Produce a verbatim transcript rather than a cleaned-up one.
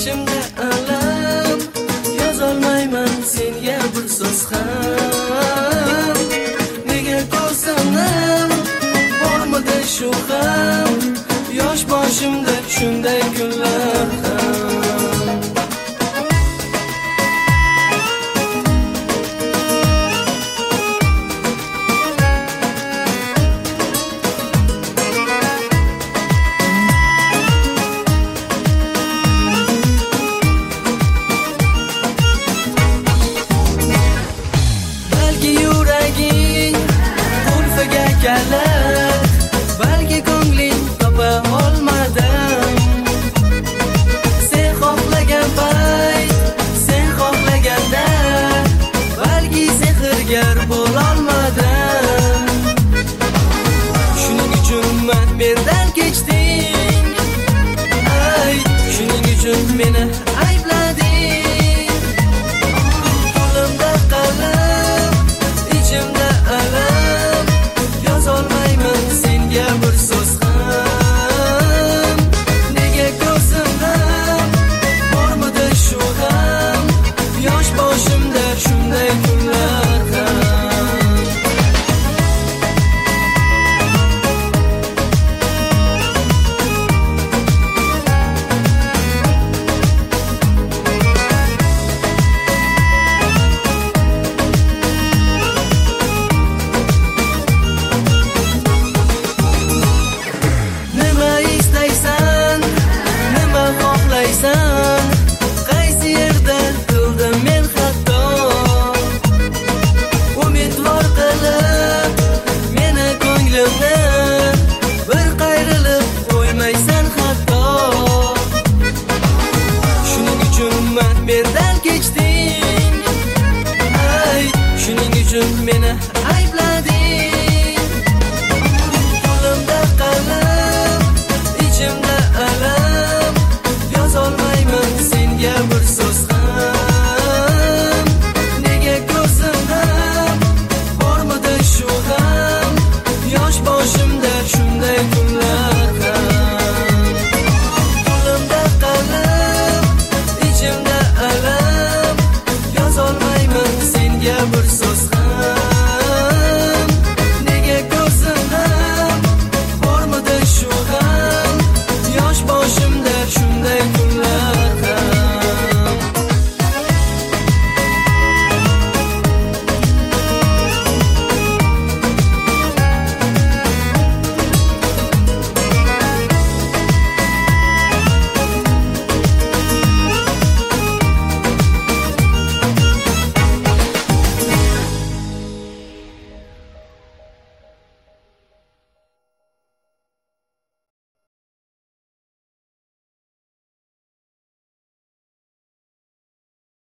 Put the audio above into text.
ichimda alam, yozolmayman senga bir so'z ham. Nega ko'rsamam bormidi shu ham, yosh boshimda shunday kunlar ham. Balki ko'ngling topa olmadim. Sen xohlagan payt, sen xohlaganda, balki sehrgar bo'lolmadim. Shuning uchun men mendan kechding, ay, shuning uchun meni